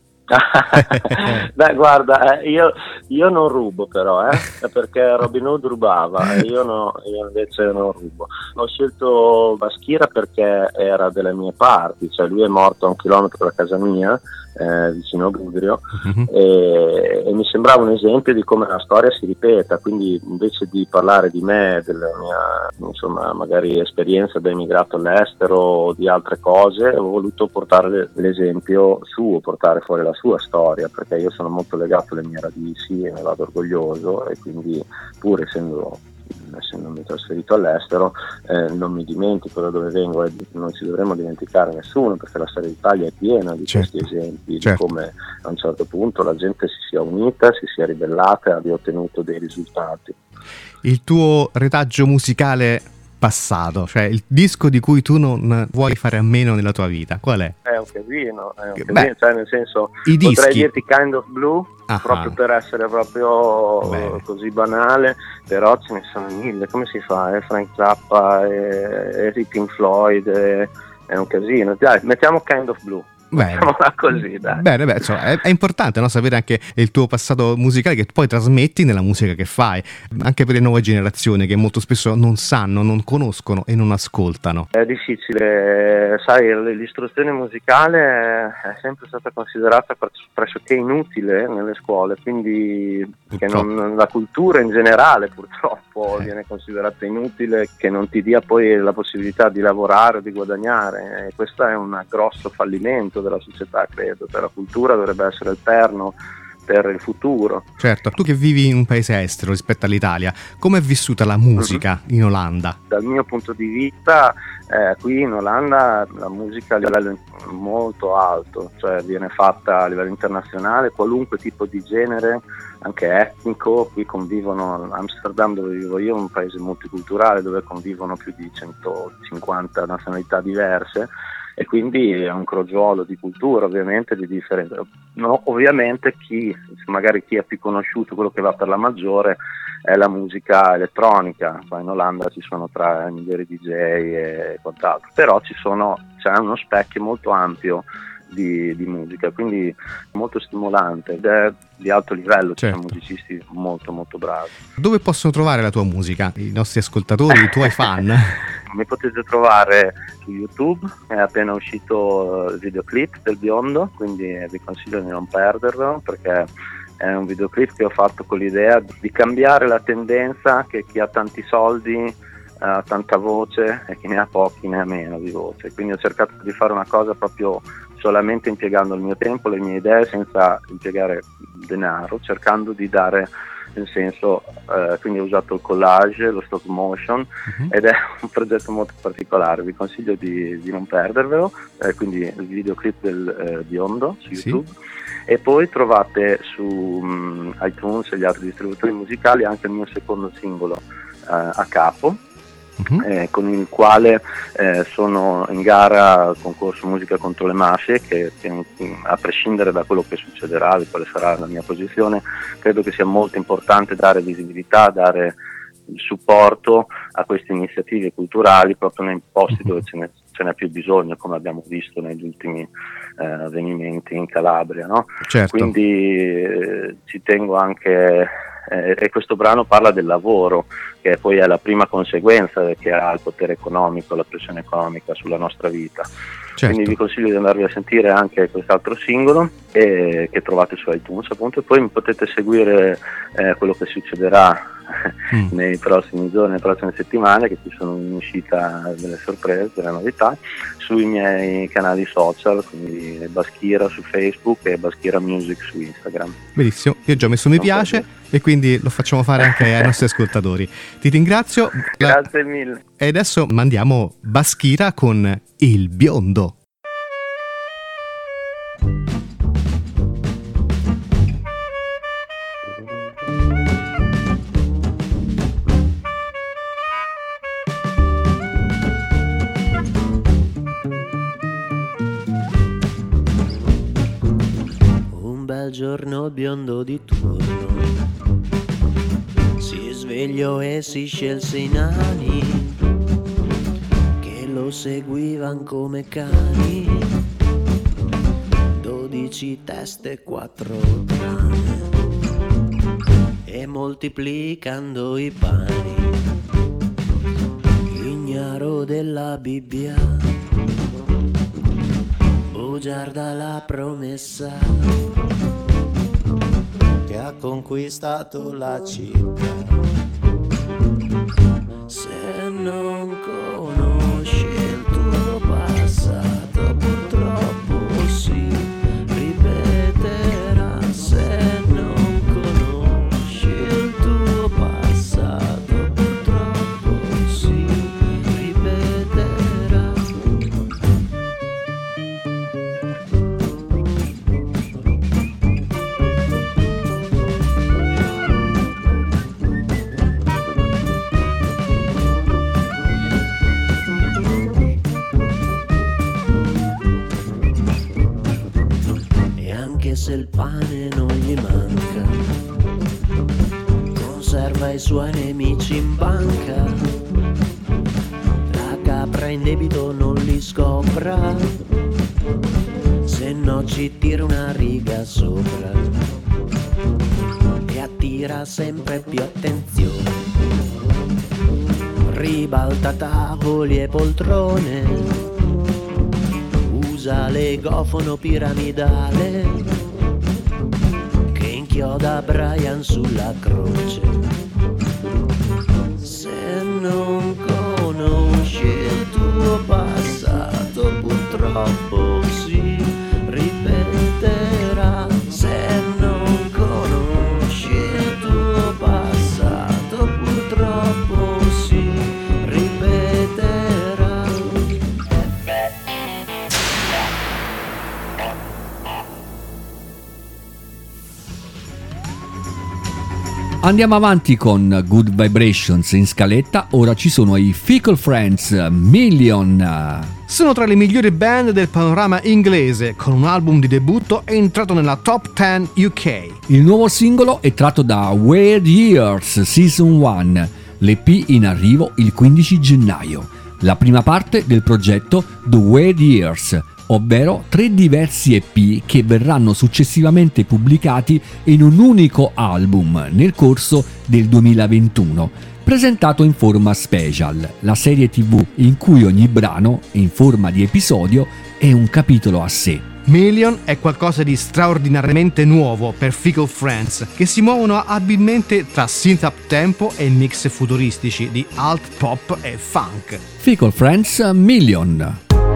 Beh, guarda, eh, io, io non rubo però, eh, perché Robin Hood rubava e io, no, io invece non rubo. Ho scelto Baschira perché era delle mie parti, cioè lui è morto a un chilometro da casa mia, eh, vicino a Budrio, uh-huh. e, e mi sembrava un esempio di come la storia si ripeta, quindi invece di parlare di me, della mia insomma magari esperienza da emigrato all'estero o di altre cose, ho voluto portare l'esempio suo, portare fuori la sua storia, perché io sono molto legato alle mie radici e ne vado orgoglioso, e quindi pur essendo essendomi trasferito all'estero eh, non mi dimentico da dove vengo e non ci dovremmo dimenticare nessuno, perché la storia d'Italia è piena di certo. questi esempi, certo. di come a un certo punto la gente si sia unita, si sia ribellata e abbia ottenuto dei risultati.
Il tuo retaggio musicale passato, cioè il disco di cui tu non vuoi fare a meno nella tua vita, qual è?
È un casino, è un casino,
Beh,
cioè nel senso
i dischi.
Potrei dirti Kind of Blue,
ah,
proprio per essere proprio Beh. così banale, però ce ne sono mille, come si fa? Eh? Frank Zappa, e, e Pink Floyd, e, è un casino. Dai, mettiamo Kind of Blue.
Bene.
Diciamola così, dai.
Bene, beh, insomma, è, è importante, no, sapere anche il tuo passato musicale che poi trasmetti nella musica che fai, anche per le nuove generazioni che molto spesso non sanno, non conoscono e non ascoltano.
È difficile, sai, l'istruzione musicale è sempre stata considerata pressoché inutile nelle scuole, quindi che non, la cultura in generale purtroppo eh. viene considerata inutile, che non ti dia poi la possibilità di lavorare o di guadagnare, e questo è un grosso fallimento della società, credo. Per la cultura dovrebbe essere il perno per il futuro.
Certo, tu che vivi in un paese estero rispetto all'Italia, come è vissuta la musica mm-hmm. in Olanda?
Dal mio punto di vista, eh, qui in Olanda la musica a livello molto alto, cioè viene fatta a livello internazionale, qualunque tipo di genere, anche etnico. Qui convivono, Amsterdam dove vivo io è un paese multiculturale dove convivono più di centocinquanta nazionalità diverse, e quindi è un crogiolo di cultura, ovviamente di differenza. No, ovviamente chi magari chi è più conosciuto, quello che va per la maggiore, è la musica elettronica. Qua in Olanda ci sono tra i migliori D J e quant'altro, però ci sono c'è uno specchio molto ampio di, di musica, quindi molto stimolante ed è di alto livello. Ci
certo.
sono musicisti molto molto bravi.
Dove possono trovare la tua musica? I nostri ascoltatori, i tuoi fan?
Mi potete trovare su YouTube, è appena uscito il videoclip del Biondo, quindi vi consiglio di non perderlo, perché è un videoclip che ho fatto con l'idea di cambiare la tendenza che chi ha tanti soldi ha tanta voce e chi ne ha pochi ne ha meno di voce. Quindi ho cercato di fare una cosa proprio solamente impiegando il mio tempo, le mie idee, senza impiegare denaro, cercando di dare nel senso, eh, quindi ho usato il collage, lo stop motion, uh-huh. ed è un progetto molto particolare, vi consiglio di, di non perdervelo, eh, quindi il videoclip del eh, Biondo su YouTube, sì. E poi trovate su um, iTunes e gli altri distributori musicali anche il mio secondo singolo, eh, A Capo, uh-huh. eh, con il quale eh, sono in gara al concorso Musica contro le mafie, che, che a prescindere da quello che succederà, di quale sarà la mia posizione, credo che sia molto importante dare visibilità, dare il supporto a queste iniziative culturali proprio nei posti uh-huh. dove ce n'è, ce n'è più bisogno, come abbiamo visto negli ultimi eh, avvenimenti in Calabria, no?
Certo.
Quindi eh, ci tengo anche. Eh, e questo brano parla del lavoro, che poi è la prima conseguenza che ha il potere economico, la pressione economica sulla nostra vita. Certo. Quindi vi consiglio di andarvi a sentire anche quest'altro singolo eh, che trovate su iTunes, appunto, e poi potete seguire eh, quello che succederà mm. nei prossimi giorni, nelle prossime settimane, che ci sono in uscita delle sorprese, delle novità sui miei canali social, quindi Baschira su Facebook e Baschira Music su Instagram.
Benissimo, io ho già messo mi non piace so. E quindi lo facciamo fare anche ai nostri ascoltatori. Ti ringrazio.
Grazie mille.
E adesso mandiamo Baschira con Il Biondo.
Giorno biondo di turno si svegliò e si scelse i nani che lo seguivan come cani, dodici teste, quattro trame, e moltiplicando i pani, ignaro della Bibbia, bugiarda la promessa che ha conquistato la città. Se non conosci il tuo passato, purtroppo si ripeterà. Se non conosci il tuo passato, purtroppo si ripeterà. Se il pane non gli manca, conserva i suoi nemici in banca, la capra in debito non li scopra, se se no ci tira una riga sopra e attira sempre più attenzione. Ribalta tavoli e poltrone, usa l'egofono piramidale che inchioda Brian sulla croce. Se non conosci il tuo passato purtroppo si ripeterà. Se non conosci il tuo passato purtroppo si ripeterà.
Andiamo avanti con Good Vibrations in scaletta. Ora ci sono i Fickle Friends, Million.
Sono tra le migliori band del panorama inglese, con un album di debutto entrato nella top dieci U K.
Il nuovo singolo è tratto da Weird Years Season uno, l'E P in arrivo il quindici gennaio. La prima parte del progetto The Weird Years, ovvero tre diversi E P che verranno successivamente pubblicati in un unico album nel corso del duemilaventuno, presentato in forma special, la serie tivù in cui ogni brano, in forma di episodio, è un capitolo a sé.
Million è qualcosa di straordinariamente nuovo per Fickle Friends, che si muovono abilmente tra synth up tempo e mix futuristici di alt pop e funk.
Fickle Friends, Million.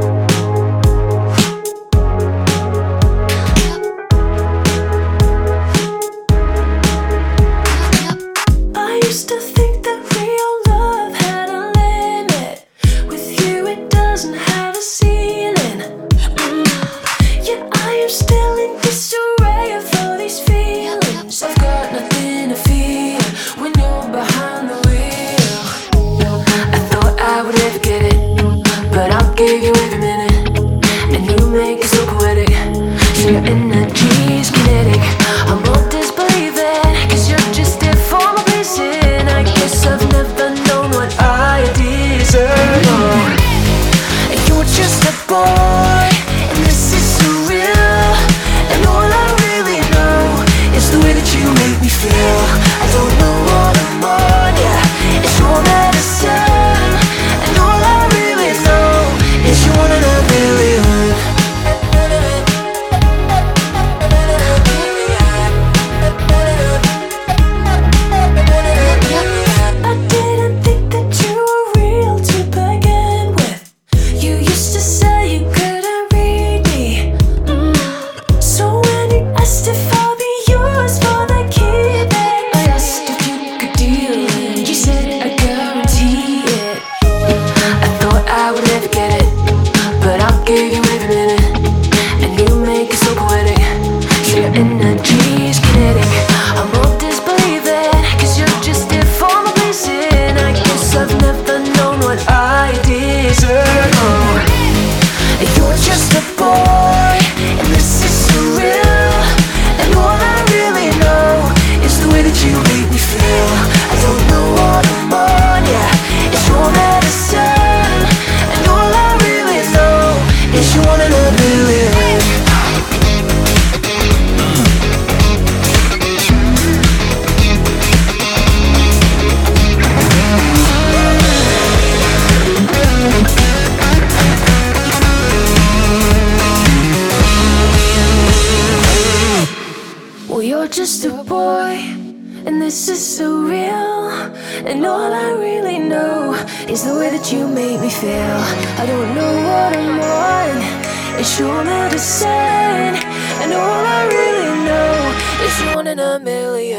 Just a boy, and this is so real. And all I really know is the way that you make me feel. I don't know what I'm on, it's your medicine. And all I really know is you're one in a million.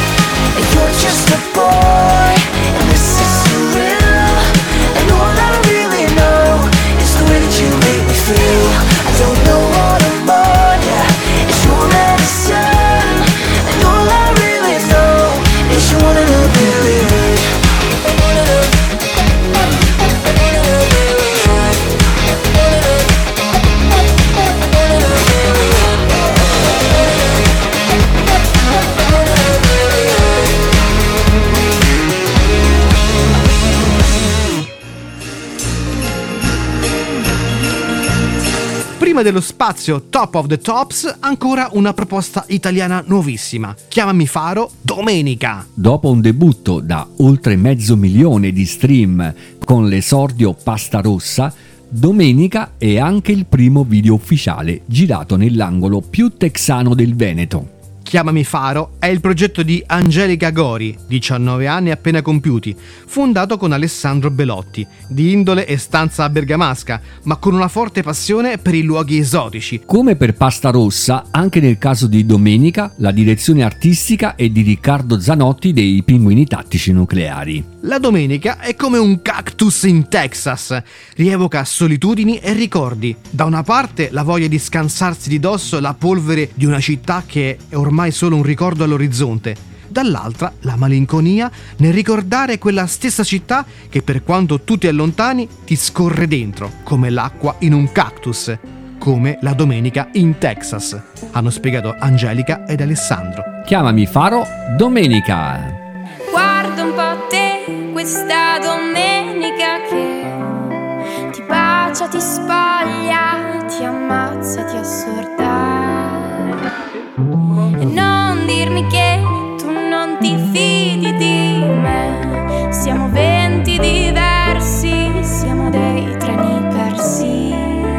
And you're just a boy, and this is so real. And all I really know is the way that you make me feel. I don't know what I'm on, yeah, it's your medicine. All I really know is you're one in a billion.
Prima dello spazio Top of the Tops, ancora una proposta italiana nuovissima. Chiamami Faro, Domenica.
Dopo un debutto da oltre mezzo milione di stream con l'esordio Pasta Rossa, Domenica è anche il primo video ufficiale girato nell'angolo più texano del Veneto.
Chiamami Faro è il progetto di Angelica Gori, diciannove anni appena compiuti, fondato con Alessandro Belotti, di indole e stanza bergamasca, ma con una forte passione per i luoghi esotici.
Come per Pasta Rossa, anche nel caso di Domenica, la direzione artistica è di Riccardo Zanotti dei Pinguini Tattici Nucleari.
La domenica è come un cactus in Texas, rievoca solitudini e ricordi. Da una parte la voglia di scansarsi di dosso la polvere di una città che è ormai solo un ricordo all'orizzonte, dall'altra la malinconia nel ricordare quella stessa città che per quanto tu ti allontani ti scorre dentro, come l'acqua in un cactus, come la domenica in Texas, hanno spiegato Angelica ed Alessandro.
Chiamami Faro, Domenica.
Guarda un po' te, questa domenica che ti bacia, ti spoglia, ti ammazza, ti assorda. E non dirmi che tu non ti fidi di me. Siamo venti diversi, siamo dei treni persi.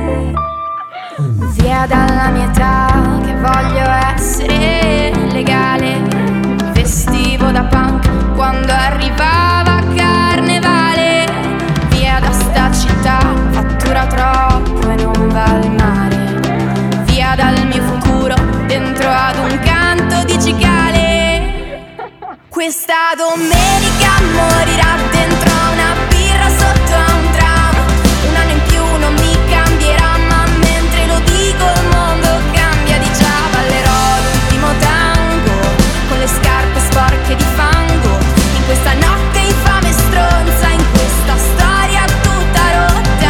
Via dalla mia età che voglio essere legale. Vestivo da punk quando arrivava Carnevale. Via da sta città, fattura troppo e non va al mare. Via dal mio futuro, dentro ad un canto di cicale. Questa domenica morirà dentro a una birra sotto a un tram. Un anno in più non mi cambierà, ma mentre lo dico il mondo cambia di già. Ballerò l'ultimo tango con le scarpe sporche di fango. In questa notte infame stronza, in questa storia tutta rotta.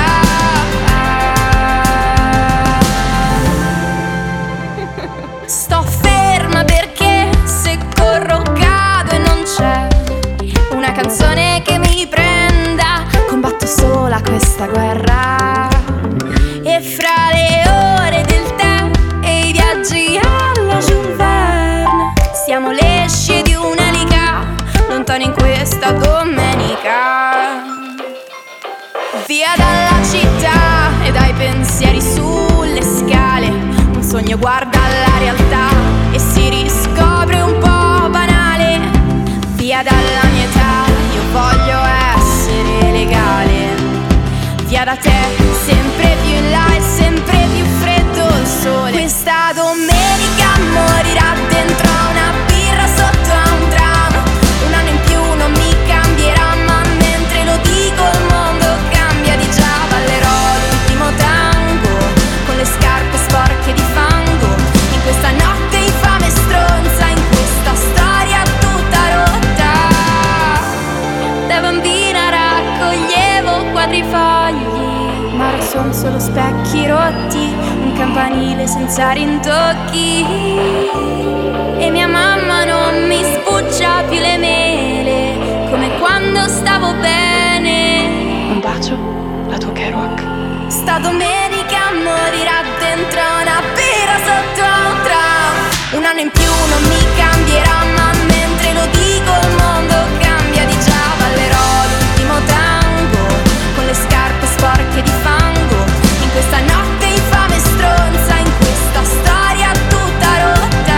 Sto ferma perché se corro cado e non c'è una canzone che mi prenda. Combatto sola questa guerra. E fra le ore del tè e i viaggi alla Jules Verne siamo le scie di un'elica, lontani in questa domenica. Via dalla città e dai pensieri sulle scale. Un sogno guarda la realtà e si riscopre un po' banale. Via dalla mia età, io voglio essere legale. Via da te, sempre più in là e sempre più freddo il sole. Questa domenica morirà dentro a una birra sotto a un tram. Un anno in più non mi cambierà, ma mentre lo dico il mondo cambia di già. Ballerò l'ultimo tango con le scarpe sporche di fango. In questa notte infame stronza, in questa storia tutta rotta. Da bambina raccoglievo quadrifogli, ma ora son solo specchi rotti, un campanile senza rintocchi. E mia mamma non mi sbuccia più le mele, come quando stavo bene.
Un bacio, la tua Kerouac.
Sta domenica morirà dentro una birra sotto a un tram. Un anno in più non mi cambierà, ma mentre lo dico il mondo cambia di già. Ballerò l'ultimo tango con le scarpe sporche di fango. In questa notte infame stronza, in questa storia tutta rotta.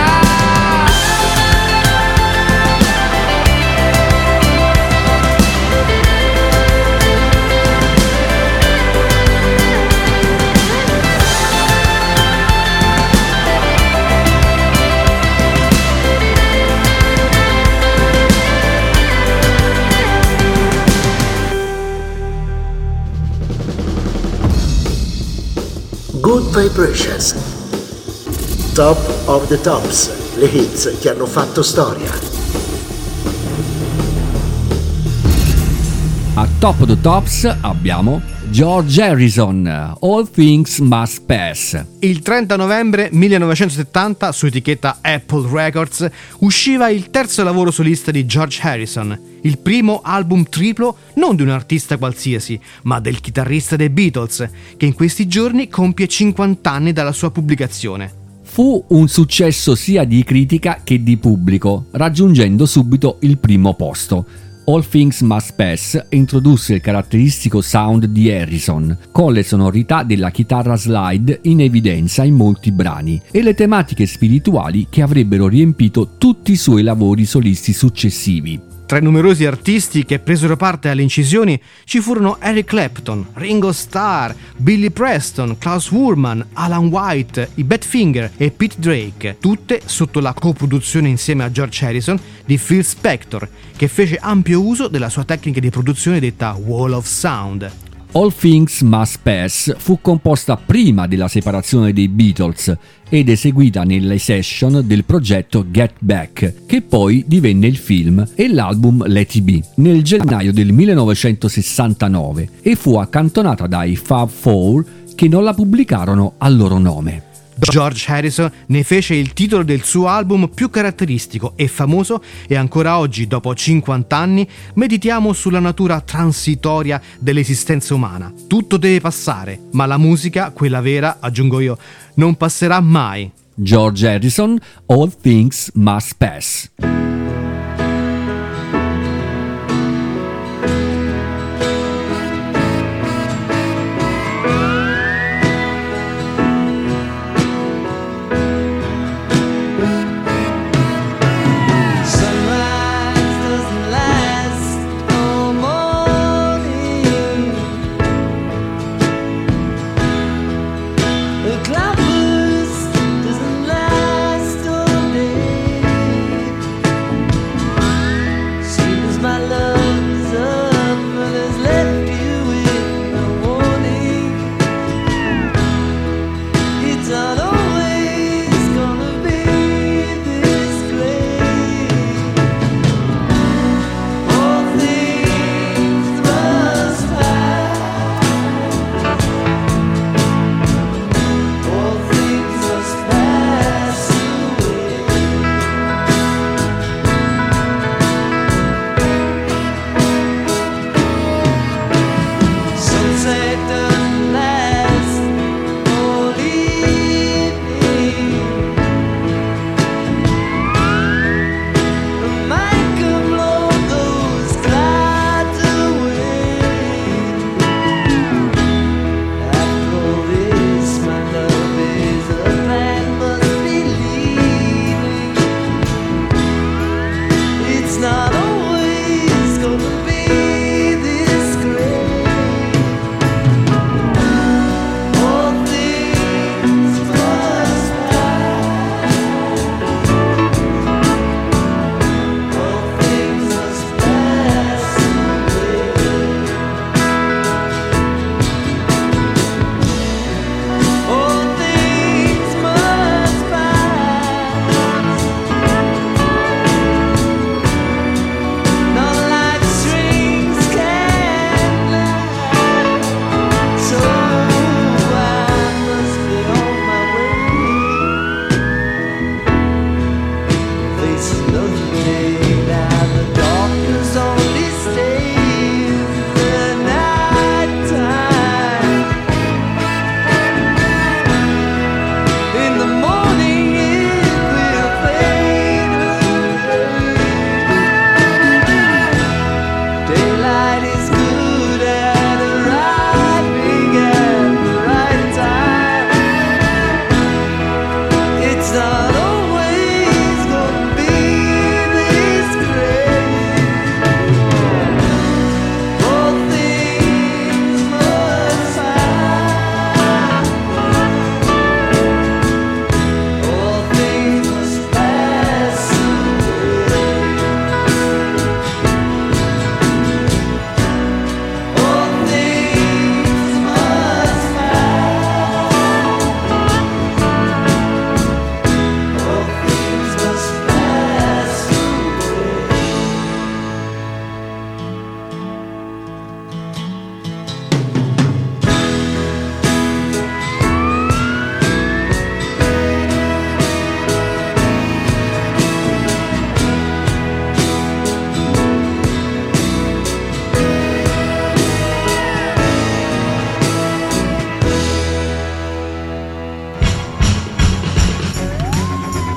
Good Vibrations. Top of the Tops, le hits che hanno fatto storia.
A Top of the Tops abbiamo George Harrison, All Things Must Pass.
Il trenta novembre millenovecentosettanta su etichetta Apple Records usciva il terzo lavoro solista di George Harrison, il primo album triplo non di un artista qualsiasi, ma del chitarrista dei Beatles, che in questi giorni compie cinquanta anni dalla sua pubblicazione.
Fu un successo sia di critica che di pubblico, raggiungendo subito il primo posto. All Things Must Pass introdusse il caratteristico sound di Harrison, con le sonorità della chitarra slide in evidenza in molti brani e le tematiche spirituali che avrebbero riempito tutti i suoi lavori solisti successivi.
Tra i numerosi artisti che presero parte alle incisioni ci furono Eric Clapton, Ringo Starr, Billy Preston, Klaus Wurman, Alan White, i Badfinger e Pete Drake, tutte sotto la coproduzione insieme a George Harrison di Phil Spector, che fece ampio uso della sua tecnica di produzione detta Wall of Sound.
All Things Must Pass fu composta prima della separazione dei Beatles ed eseguita nelle session del progetto Get Back, che poi divenne il film e l'album Let It Be nel gennaio del millenovecentosessantanove e fu accantonata dai Fab Four, che non la pubblicarono a loro nome.
George Harrison ne fece il titolo del suo album più caratteristico e famoso e ancora oggi, dopo cinquanta anni, meditiamo sulla natura transitoria dell'esistenza umana. Tutto deve passare, ma la musica, quella vera, aggiungo io, non passerà mai.
George Harrison, All Things Must Pass.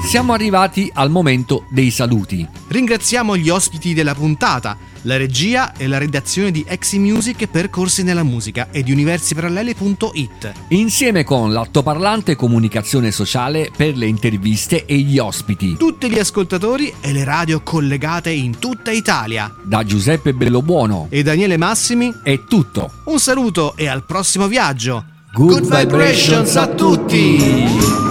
Siamo arrivati al momento dei saluti.
Ringraziamo gli ospiti della puntata, la regia e la redazione di Exi Music per Corsi nella Musica e di universi paralleli punto it.
Insieme con l'altoparlante Comunicazione Sociale per le interviste e gli ospiti.
Tutti gli ascoltatori e le radio collegate in tutta Italia.
Da Giuseppe Bellobuono
e Daniele Massimi
è tutto.
Un saluto e al prossimo viaggio.
Good, Good vibrations a tutti!